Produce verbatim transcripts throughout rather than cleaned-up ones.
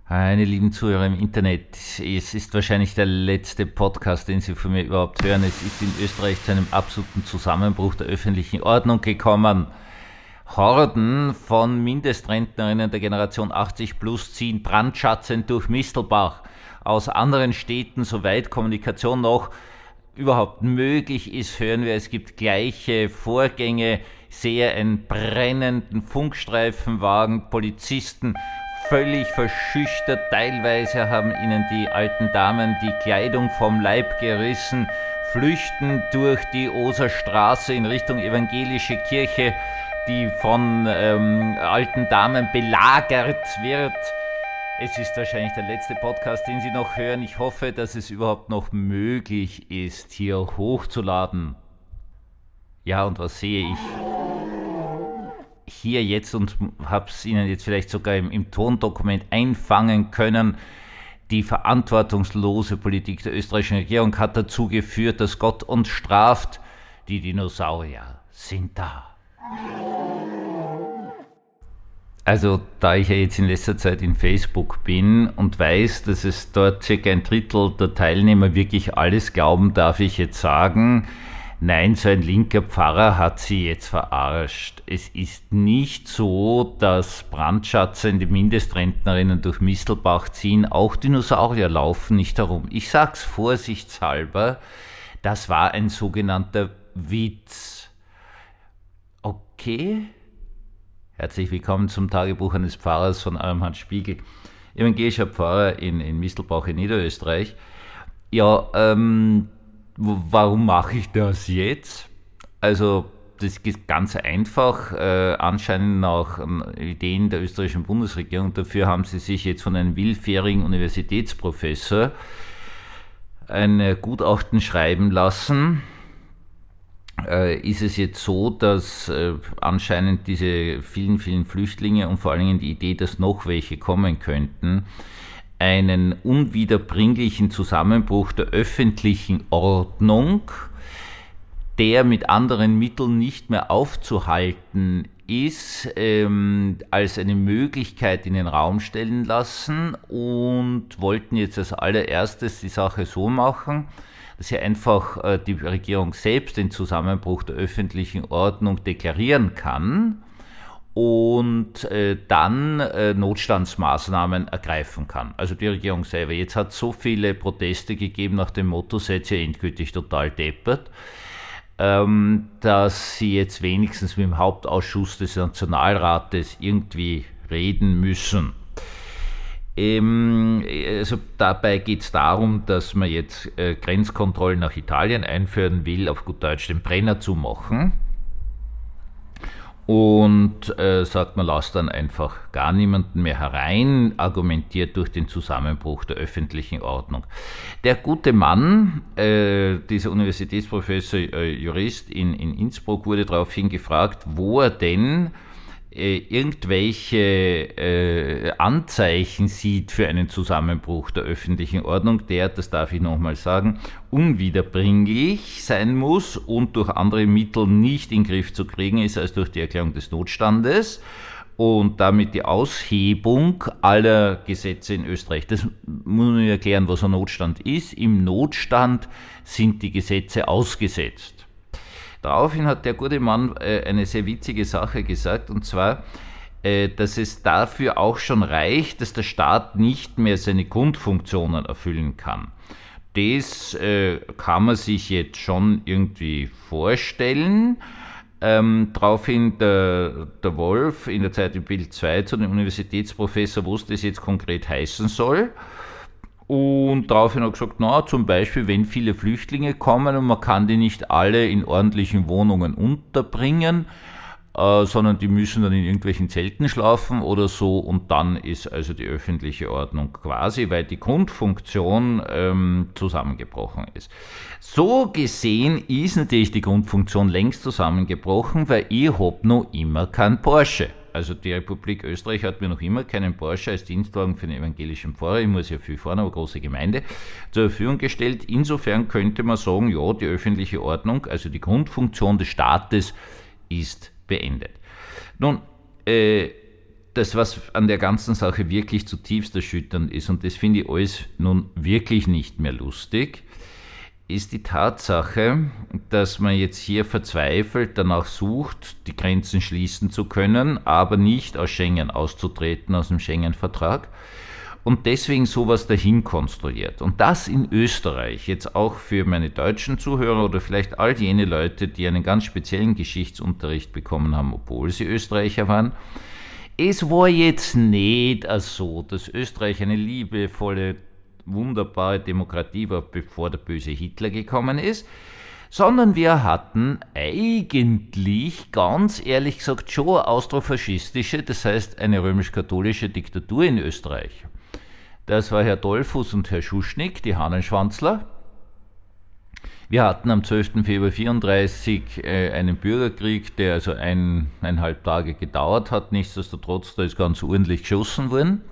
Meine lieben Zuhörer im Internet, es ist wahrscheinlich der letzte Podcast, den Sie von mir überhaupt hören. Es ist in Österreich zu einem absoluten Zusammenbruch der öffentlichen Ordnung gekommen. Horden von Mindestrentnerinnen der Generation achtzig plus ziehen brandschatzend durch Mistelbach. Aus anderen Städten, soweit Kommunikation noch überhaupt möglich ist, hören wir, es gibt gleiche Vorgänge. Ich sehe einen brennenden Funkstreifenwagen, Polizisten völlig verschüchtert, teilweise haben ihnen die alten Damen die Kleidung vom Leib gerissen, flüchten durch die Oserstraße in Richtung evangelische Kirche, die von ähm, alten Damen belagert wird. Es ist wahrscheinlich der letzte Podcast, den Sie noch hören. Ich hoffe, dass es überhaupt noch möglich ist, hier hochzuladen. Ja, und was sehe ich hier jetzt und habe es Ihnen jetzt vielleicht sogar im, im Tondokument einfangen können. Die verantwortungslose Politik der österreichischen Regierung hat dazu geführt, dass Gott uns straft. Die Dinosaurier sind da. Also, da ich ja jetzt in letzter Zeit in Facebook bin und weiß, dass es dort circa ein Drittel der Teilnehmer wirklich alles glauben, darf ich jetzt sagen, nein, so ein linker Pfarrer hat sie jetzt verarscht. Es ist nicht so, dass brandschatzende Mindestrentnerinnen durch Mistelbach ziehen. Auch Dinosaurier laufen nicht herum. Ich sag's vorsichtshalber, das war ein sogenannter Witz. Okay? Herzlich willkommen zum Tagebuch eines Pfarrers von eurem Hans Spiegel, evangelischer Pfarrer in, in Mistelbach in Niederösterreich. Ja, ähm, warum mache ich das jetzt? Also, das ist ganz einfach, äh, anscheinend nach äh, Ideen der österreichischen Bundesregierung. Dafür haben sie sich jetzt von einem willfährigen Universitätsprofessor ein Gutachten schreiben lassen. Äh, ist es jetzt so, dass äh, anscheinend diese vielen, vielen Flüchtlinge und vor allen Dingen die Idee, dass noch welche kommen könnten, einen unwiederbringlichen Zusammenbruch der öffentlichen Ordnung, der mit anderen Mitteln nicht mehr aufzuhalten ist, ähm, als eine Möglichkeit in den Raum stellen lassen und wollten jetzt als allererstes die Sache so machen, dass hier einfach äh, die Regierung selbst den Zusammenbruch der öffentlichen Ordnung deklarieren kann und äh, dann äh, Notstandsmaßnahmen ergreifen kann. Also die Regierung selber. Jetzt hat es so viele Proteste gegeben nach dem Motto, seid ihr endgültig total deppert, ähm, dass sie jetzt wenigstens mit dem Hauptausschuss des Nationalrates irgendwie reden müssen. Ähm, also dabei geht es darum, dass man jetzt äh, Grenzkontrollen nach Italien einführen will, auf gut Deutsch den Brenner zu machen. Und äh, sagt, man lasst dann einfach gar niemanden mehr herein, argumentiert durch den Zusammenbruch der öffentlichen Ordnung. Der gute Mann, äh, dieser Universitätsprofessor, äh, Jurist in, in Innsbruck, wurde daraufhin gefragt, wo er denn äh, irgendwelche äh, Anzeichen sieht für einen Zusammenbruch der öffentlichen Ordnung, der, das darf ich nochmal sagen, unwiederbringlich sein muss und durch andere Mittel nicht in den Griff zu kriegen ist als durch die Erklärung des Notstandes und damit die Aushebung aller Gesetze in Österreich. Das muss man erklären, was ein Notstand ist. Im Notstand sind die Gesetze ausgesetzt. Daraufhin hat der gute Mann äh, eine sehr witzige Sache gesagt, und zwar, äh, dass es dafür auch schon reicht, dass der Staat nicht mehr seine Grundfunktionen erfüllen kann. Das äh, kann man sich jetzt schon irgendwie vorstellen. Ähm, daraufhin der, der Wolf in der Zeit im Bild zwei zu dem Universitätsprofessor, was das jetzt konkret heißen soll. Und daraufhin hat er gesagt, na, zum Beispiel, wenn viele Flüchtlinge kommen und man kann die nicht alle in ordentlichen Wohnungen unterbringen, äh, sondern die müssen dann in irgendwelchen Zelten schlafen oder so, und dann ist also die öffentliche Ordnung quasi, weil die Grundfunktion ähm, zusammengebrochen ist. So gesehen ist natürlich die Grundfunktion längst zusammengebrochen, weil ich hab noch immer kein Porsche. Also die Republik Österreich hat mir noch immer keinen Porsche als Dienstwagen für den evangelischen Pfarrer, ich muss ja viel fahren, aber große Gemeinde, zur Verfügung gestellt. Insofern könnte man sagen, ja, die öffentliche Ordnung, also die Grundfunktion des Staates ist beendet. Nun, äh, das, was an der ganzen Sache wirklich zutiefst erschütternd ist, und das finde ich alles nun wirklich nicht mehr lustig, ist die Tatsache, dass man jetzt hier verzweifelt danach sucht, die Grenzen schließen zu können, aber nicht aus Schengen auszutreten, aus dem Schengen-Vertrag, und deswegen sowas dahin konstruiert. Und das in Österreich, jetzt auch für meine deutschen Zuhörer oder vielleicht all jene Leute, die einen ganz speziellen Geschichtsunterricht bekommen haben, obwohl sie Österreicher waren. Es war jetzt nicht so, dass Österreich eine liebevolle, wunderbare Demokratie war, bevor der böse Hitler gekommen ist, sondern wir hatten eigentlich, ganz ehrlich gesagt, schon eine austrofaschistische, das heißt eine römisch-katholische Diktatur in Österreich. Das war Herr Dollfuß und Herr Schuschnigg, die Hahnenschwanzler. Wir hatten am zwölften Februar vierunddreißig äh, einen Bürgerkrieg, der also ein, eineinhalb Tage gedauert hat. Nichtsdestotrotz, da ist ganz ordentlich geschossen worden.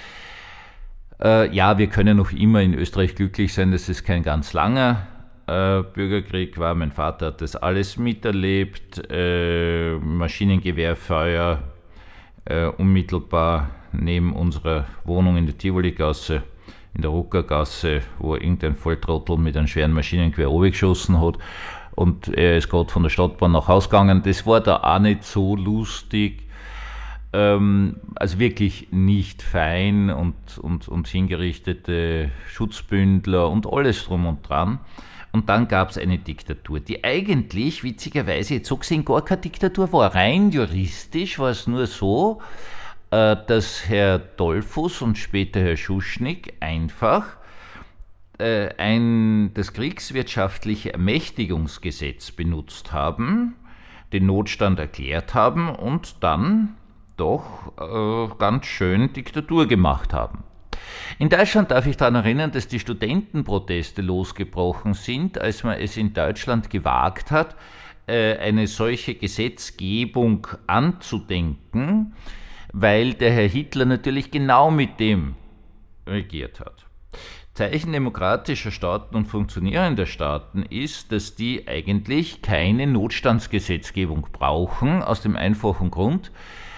Äh, ja, wir können noch immer in Österreich glücklich sein, dass es kein ganz langer äh, Bürgerkrieg war. Mein Vater hat das alles miterlebt. Äh, Maschinengewehrfeuer äh, unmittelbar neben unserer Wohnung in der Tivoligasse, in der Ruckergasse, wo irgendein Volltrottel mit einem schweren Maschinengewehr runtergeschossen hat, und er ist gerade von der Stadtbahn nach Hause gegangen. Das war da auch nicht so lustig, ähm, also wirklich nicht fein, und, und, und hingerichtete Schutzbündler und alles drum und dran. Und dann gab es eine Diktatur, die eigentlich, witzigerweise, jetzt so gesehen gar keine Diktatur war. Rein juristisch war es nur so, dass Herr Dollfuß und später Herr Schuschnigg einfach äh, ein, das kriegswirtschaftliche Ermächtigungsgesetz benutzt haben, den Notstand erklärt haben und dann doch äh, ganz schön Diktatur gemacht haben. In Deutschland darf ich daran erinnern, dass die Studentenproteste losgebrochen sind, als man es in Deutschland gewagt hat, äh, eine solche Gesetzgebung anzudenken, weil der Herr Hitler natürlich genau mit dem regiert hat. Zeichen demokratischer Staaten und funktionierender Staaten ist, dass die eigentlich keine Notstandsgesetzgebung brauchen, aus dem einfachen Grund,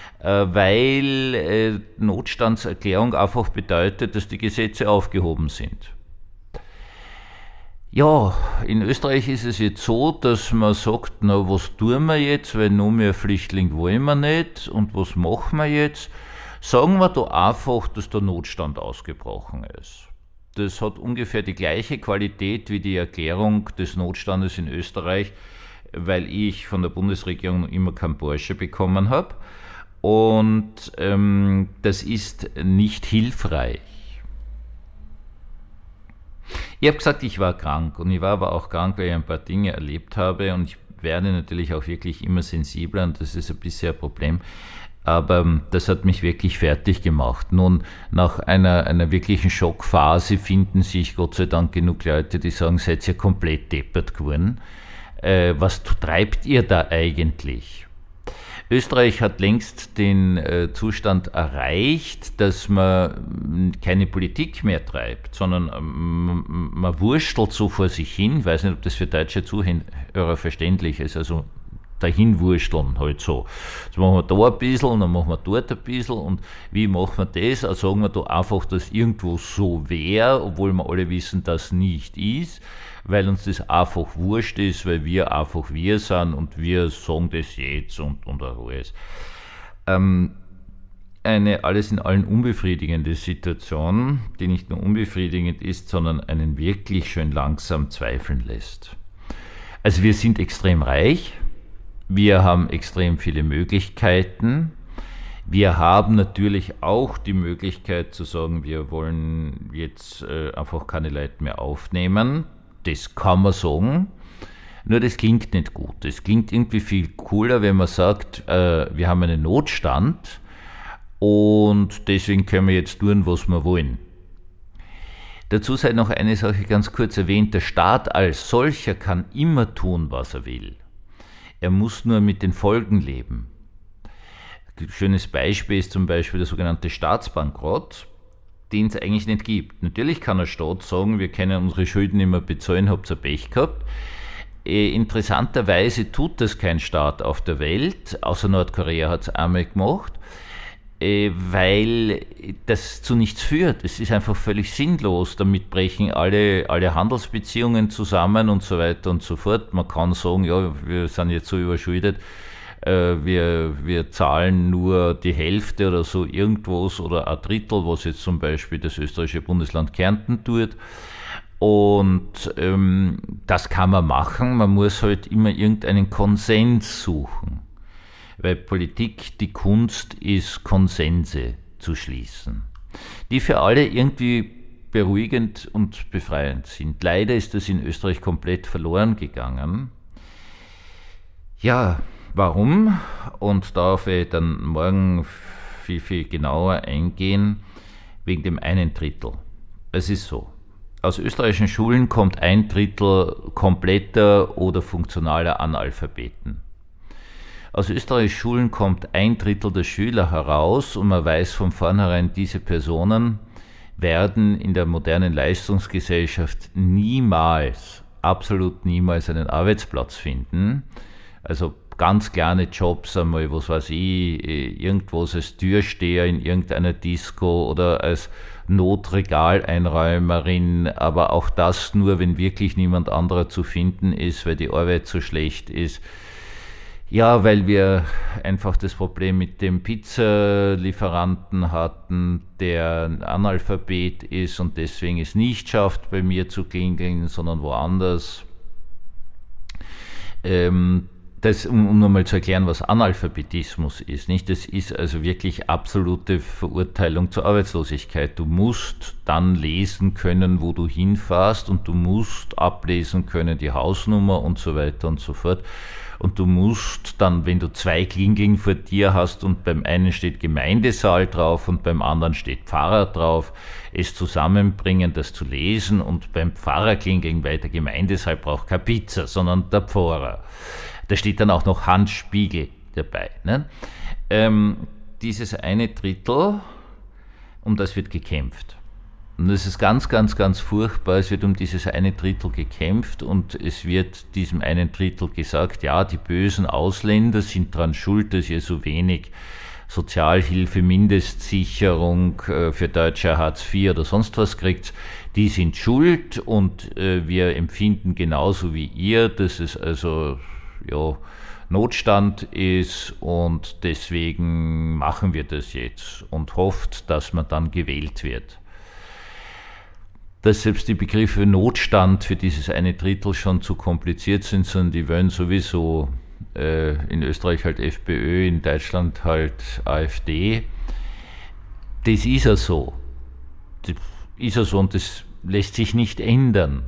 weil Notstandserklärung einfach bedeutet, dass die Gesetze aufgehoben sind. Ja, in Österreich ist es jetzt so, dass man sagt, na, was tun wir jetzt, weil noch mehr Flüchtlinge wollen wir nicht, und was machen wir jetzt? Sagen wir da einfach, dass der Notstand ausgebrochen ist. Das hat ungefähr die gleiche Qualität wie die Erklärung des Notstandes in Österreich, weil ich von der Bundesregierung noch immer keinen Porsche bekommen habe. Und ähm, das ist nicht hilfreich. Ich habe gesagt, ich war krank, und ich war aber auch krank, weil ich ein paar Dinge erlebt habe, und ich werde natürlich auch wirklich immer sensibler, und das ist ein bisschen ein Problem, aber das hat mich wirklich fertig gemacht. Nun, nach einer, einer wirklichen Schockphase finden sich Gott sei Dank genug Leute, die sagen, seid ihr komplett deppert geworden. Äh, was treibt ihr da eigentlich? Österreich hat längst den äh, Zustand erreicht, dass man keine Politik mehr treibt, sondern ähm, man wurstelt so vor sich hin. Ich weiß nicht, ob das für deutsche Zuhörer verständlich ist, also dahin wursteln halt so. Jetzt machen wir da ein bisschen und dann machen wir dort ein bisschen, und wie machen wir das? Also sagen wir da einfach, dass irgendwo so wäre, obwohl wir alle wissen, dass nicht ist, weil uns das einfach wurscht ist, weil wir einfach wir sind und wir sagen das jetzt und, und auch alles. Ähm, eine alles in allem unbefriedigende Situation, die nicht nur unbefriedigend ist, sondern einen wirklich schön langsam zweifeln lässt. Also wir sind extrem reich, wir haben extrem viele Möglichkeiten, wir haben natürlich auch die Möglichkeit zu sagen, wir wollen jetzt äh, einfach keine Leute mehr aufnehmen. Das kann man sagen, nur das klingt nicht gut. Es klingt irgendwie viel cooler, wenn man sagt, äh, wir haben einen Notstand und deswegen können wir jetzt tun, was wir wollen. Dazu sei noch eine Sache ganz kurz erwähnt, der Staat als solcher kann immer tun, was er will. Er muss nur mit den Folgen leben. Ein schönes Beispiel ist zum Beispiel der sogenannte Staatsbankrott, den es eigentlich nicht gibt. Natürlich kann der Staat sagen, wir können unsere Schulden nicht mehr bezahlen, habt ihr Pech gehabt. Äh, interessanterweise tut das kein Staat auf der Welt, außer Nordkorea hat es einmal gemacht. äh, weil das zu nichts führt. Es ist einfach völlig sinnlos. Damit brechen alle, alle Handelsbeziehungen zusammen und so weiter und so fort. Man kann sagen, ja, wir sind jetzt so überschuldet, äh, wir, wir zahlen nur die Hälfte oder so irgendwas oder ein Drittel, was jetzt zum Beispiel das österreichische Bundesland Kärnten tut. Und ähm, das kann man machen, man muss halt immer irgendeinen Konsens suchen. Weil Politik die Kunst ist, Konsense zu schließen, die für alle irgendwie beruhigend und befreiend sind. Leider ist das in Österreich komplett verloren gegangen. Ja, warum? Und darauf werde ich dann morgen viel, viel genauer eingehen, wegen dem einen Drittel. Es ist so. Aus österreichischen Schulen kommt ein Drittel kompletter oder funktionaler Analphabeten. Aus österreichischen Schulen kommt ein Drittel der Schüler heraus und man weiß von vornherein, diese Personen werden in der modernen Leistungsgesellschaft niemals, absolut niemals einen Arbeitsplatz finden. Also ganz kleine Jobs einmal, was weiß ich, irgendwo als Türsteher in irgendeiner Disco oder als Notregaleinräumerin, aber auch das nur, wenn wirklich niemand anderer zu finden ist, weil die Arbeit so schlecht ist. Ja, weil wir einfach das Problem mit dem Pizzalieferanten hatten, der ein Analphabet ist und deswegen es nicht schafft, bei mir zu klingeln, sondern woanders. Ähm, Das, um, um nochmal zu erklären, was Analphabetismus ist, nicht? Das ist also wirklich absolute Verurteilung zur Arbeitslosigkeit. Du musst dann lesen können, wo du hinfährst, und du musst ablesen können die Hausnummer und so weiter und so fort. Und du musst dann, wenn du zwei Klingeln vor dir hast und beim einen steht Gemeindesaal drauf und beim anderen steht Pfarrer drauf, es zusammenbringen, das zu lesen, und beim Pfarrer klingeln, weil der Gemeindesaal braucht keine Pizza, sondern der Pfarrer. Da steht dann auch noch Handspiegel dabei. Ne? Ähm, dieses eine Drittel, um das wird gekämpft. Und das ist ganz, ganz, ganz furchtbar. Es wird um dieses eine Drittel gekämpft und es wird diesem einen Drittel gesagt, ja, die bösen Ausländer sind daran schuld, dass ihr so wenig Sozialhilfe, Mindestsicherung äh, für Deutsche Hartz vier oder sonst was kriegt. Die sind schuld und äh, wir empfinden genauso wie ihr, dass es also ja, Notstand ist, und deswegen machen wir das jetzt und hofft, dass man dann gewählt wird. Dass selbst die Begriffe Notstand für dieses eine Drittel schon zu kompliziert sind, sondern die wollen sowieso äh, in Österreich halt FPÖ, in Deutschland halt AfD. Das ist ja so. Das ist ja so und das lässt sich nicht ändern.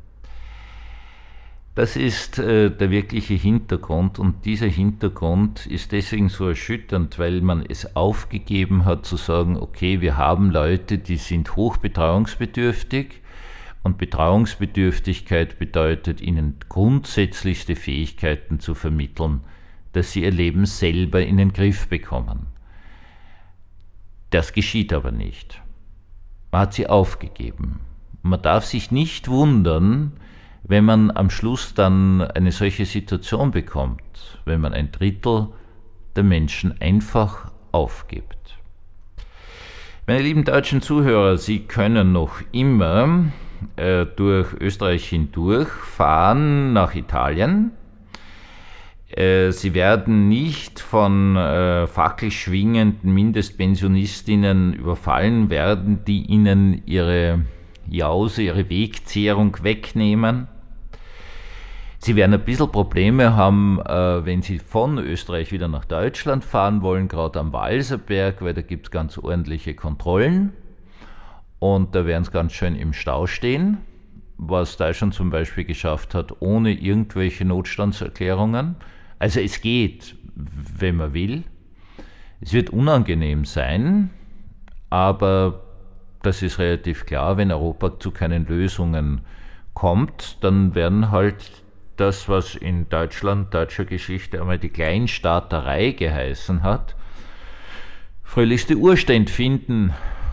Das ist äh, der wirkliche Hintergrund, und dieser Hintergrund ist deswegen so erschütternd, weil man es aufgegeben hat zu sagen, okay, wir haben Leute, die sind hochbetreuungsbedürftig, und Betreuungsbedürftigkeit bedeutet, ihnen grundsätzlichste Fähigkeiten zu vermitteln, dass sie ihr Leben selber in den Griff bekommen. Das geschieht aber nicht. Man hat sie aufgegeben. Man darf sich nicht wundern, wenn man am Schluss dann eine solche Situation bekommt, wenn man ein Drittel der Menschen einfach aufgibt. Meine lieben deutschen Zuhörer, Sie können noch immer äh, durch Österreich hindurch fahren nach Italien. Äh, Sie werden nicht von äh, fackelschwingenden Mindestpensionistinnen überfallen werden, die Ihnen ihre Jause, ihre Wegzehrung wegnehmen. Sie werden ein bisschen Probleme haben, äh, wenn Sie von Österreich wieder nach Deutschland fahren wollen, gerade am Walserberg, weil da gibt es ganz ordentliche Kontrollen und da werden Sie ganz schön im Stau stehen, was Deutschland zum Beispiel geschafft hat, ohne irgendwelche Notstandserklärungen. Also es geht, wenn man will. Es wird unangenehm sein, aber das ist relativ klar, wenn Europa zu keinen Lösungen kommt, dann werden halt das, was in Deutschland, deutscher Geschichte einmal die Kleinstaaterei geheißen hat, fröhlichste Urständ finden.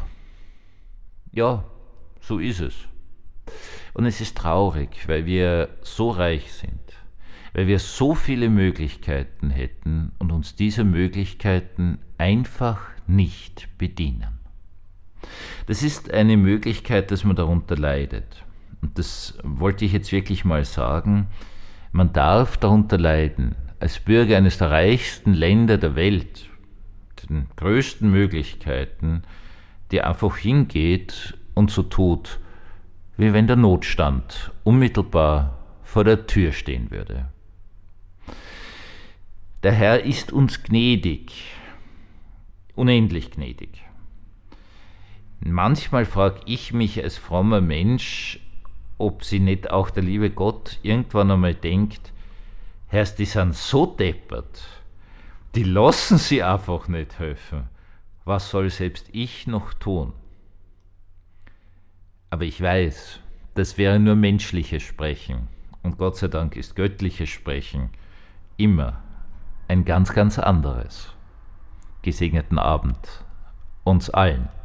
Ja, so ist es. Und es ist traurig, weil wir so reich sind, weil wir so viele Möglichkeiten hätten und uns dieser Möglichkeiten einfach nicht bedienen. Das ist eine Möglichkeit, dass man darunter leidet. Und das wollte ich jetzt wirklich mal sagen. Man darf darunter leiden, als Bürger eines der reichsten Länder der Welt, den größten Möglichkeiten, die einfach hingeht und so tut, wie wenn der Notstand unmittelbar vor der Tür stehen würde. Der Herr ist uns gnädig, unendlich gnädig. Manchmal frage ich mich als frommer Mensch, ob sie nicht auch der liebe Gott irgendwann einmal denkt, Herr, die sind so deppert, die lassen sie einfach nicht helfen. Was soll selbst ich noch tun? Aber ich weiß, das wäre nur menschliches Sprechen. Und Gott sei Dank ist göttliches Sprechen immer ein ganz, ganz anderes. Gesegneten Abend uns allen.